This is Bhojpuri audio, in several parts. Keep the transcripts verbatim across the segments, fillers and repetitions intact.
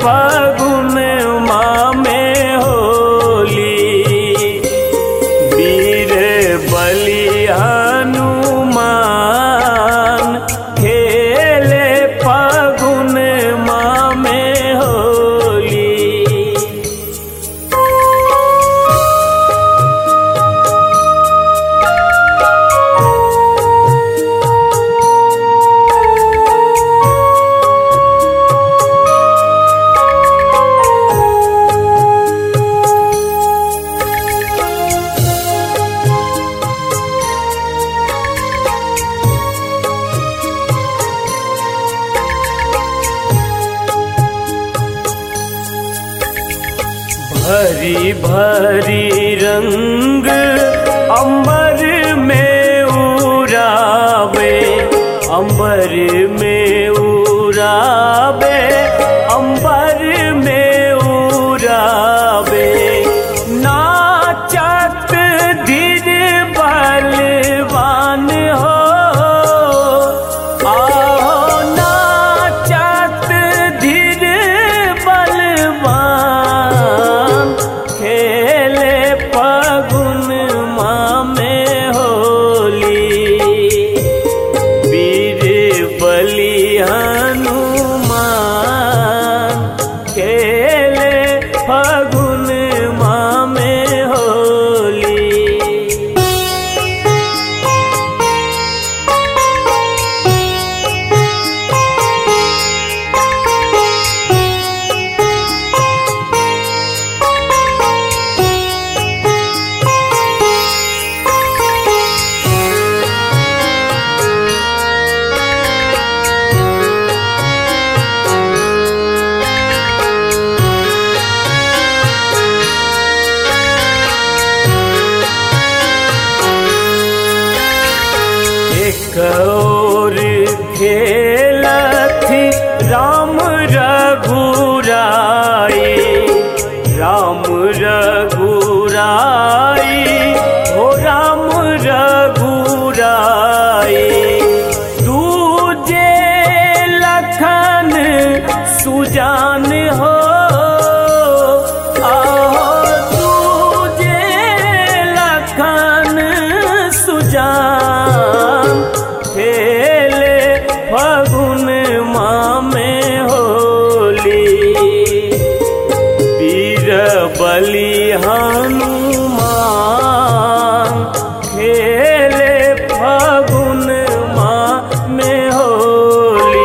फागुन माह में होली। वीर बलि हनुमान खेले फागुन माह में होली। भरी भरी रंग अंबर में उड़ावे, अंबर में उड़ावे, अंबर में उड़ावे। नाचत धीर बलवान हो, आओ नाचत धीर बलवान खेले फागुन माह में होली। वीर बलि हनुमान खेले फागुन माह में होली। एक और खेलथि राम रघुराई, राम रघुराई, हो राम रघुराई। दूजे लखन सुजान हो, आहो दूजे लखन सुजान खेले फागुन माह में होली। वीर बलि हनुमान खेले फागुन माह में होली।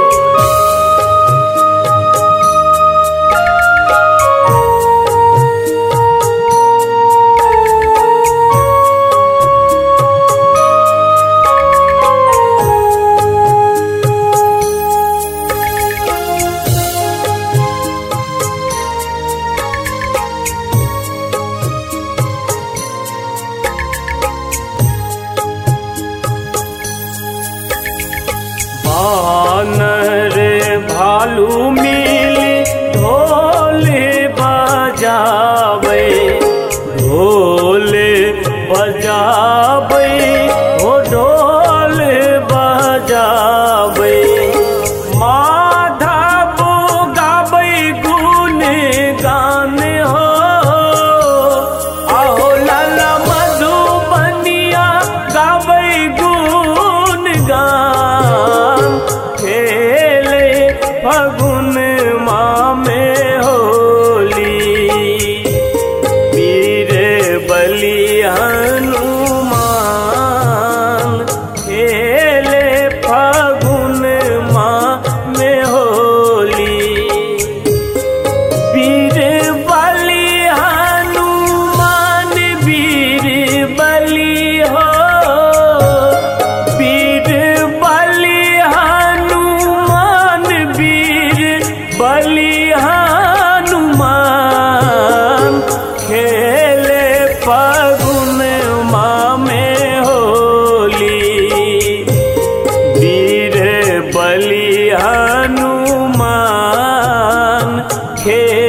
बानर भालू मिली ढोल बजावे, ढोल बजावे, हो ढोल बजावे। माधव गावे गुण गान हो, आहो लाला मधुबनिया गावे गुण गान खेले फागुन माह में होली। वीर बलि हनुमान खेले फागुन माह में होली। वीर बलि हनुमान वीर बलि हो, वीर बलि हनुमान वीर बलि हनुमान खेले फागुन माह में होली। वीर बलि हनुमान खेले